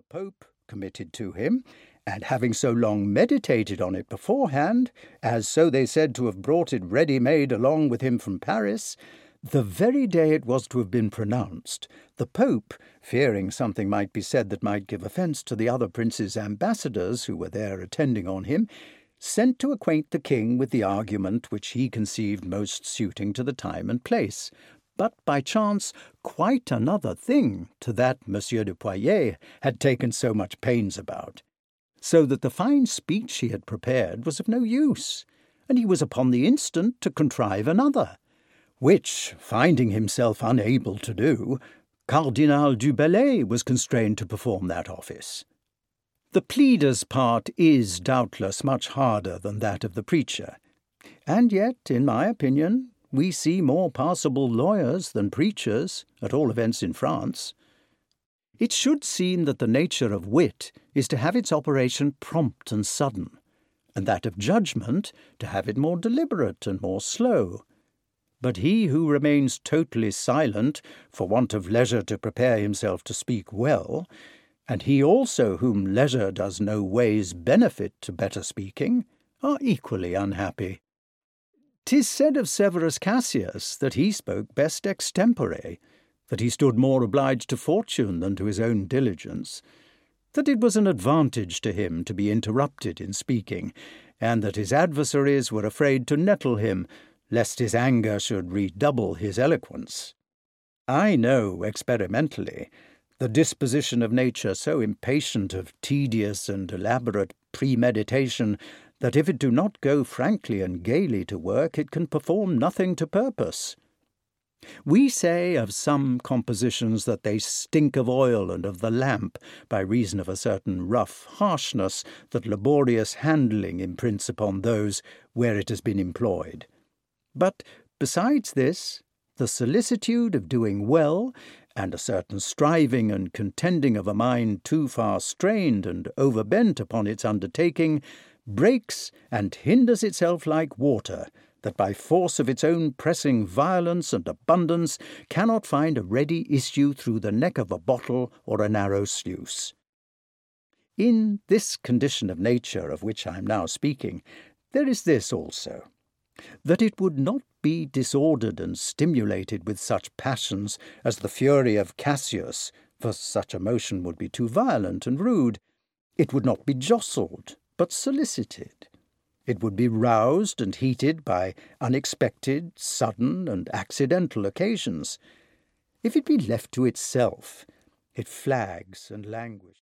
Pope committed to him, and having so long meditated on it beforehand, as so they said to have brought it ready-made along with him from Paris, the very day it was to have been pronounced, the Pope, fearing something might be said that might give offence to the other princes' ambassadors who were there attending on him, sent to acquaint the king with the argument which he conceived most suiting to the time and place, but by chance quite another thing to that Monsieur de Poitiers had taken so much pains about, so that the fine speech he had prepared was of no use, and he was upon the instant to contrive another, which, finding himself unable to do, Cardinal du Bellay was constrained to perform that office. The pleader's part is doubtless much harder than that of the preacher, and yet, in my opinion, we see more passable lawyers than preachers, at all events in France. It should seem that the nature of wit is to have its operation prompt and sudden, and that of judgment to have it more deliberate and more slow. But he who remains totally silent for want of leisure to prepare himself to speak well, and he also whom leisure does no ways benefit to better speaking, are equally unhappy. 'Tis said of Severus Cassius that he spoke best extempore, that he stood more obliged to fortune than to his own diligence, that it was an advantage to him to be interrupted in speaking, and that his adversaries were afraid to nettle him, lest his anger should redouble his eloquence. I know, experimentally, the disposition of nature so impatient of tedious and elaborate premeditation that if it do not go frankly and gaily to work, it can perform nothing to purpose. We say of some compositions that they stink of oil and of the lamp by reason of a certain rough harshness that laborious handling imprints upon those where it has been employed. But, besides this, the solicitude of doing well, and a certain striving and contending of a mind too far strained and overbent upon its undertaking, breaks and hinders itself like water, that by force of its own pressing violence and abundance cannot find a ready issue through the neck of a bottle or a narrow sluice. In this condition of nature of which I am now speaking, there is this also, that it would not be disordered and stimulated with such passions as the fury of Cassius, for such a motion would be too violent and rude. It would not be jostled, but solicited. It would be roused and heated by unexpected, sudden, and accidental occasions. If it be left to itself, it flags and languishes.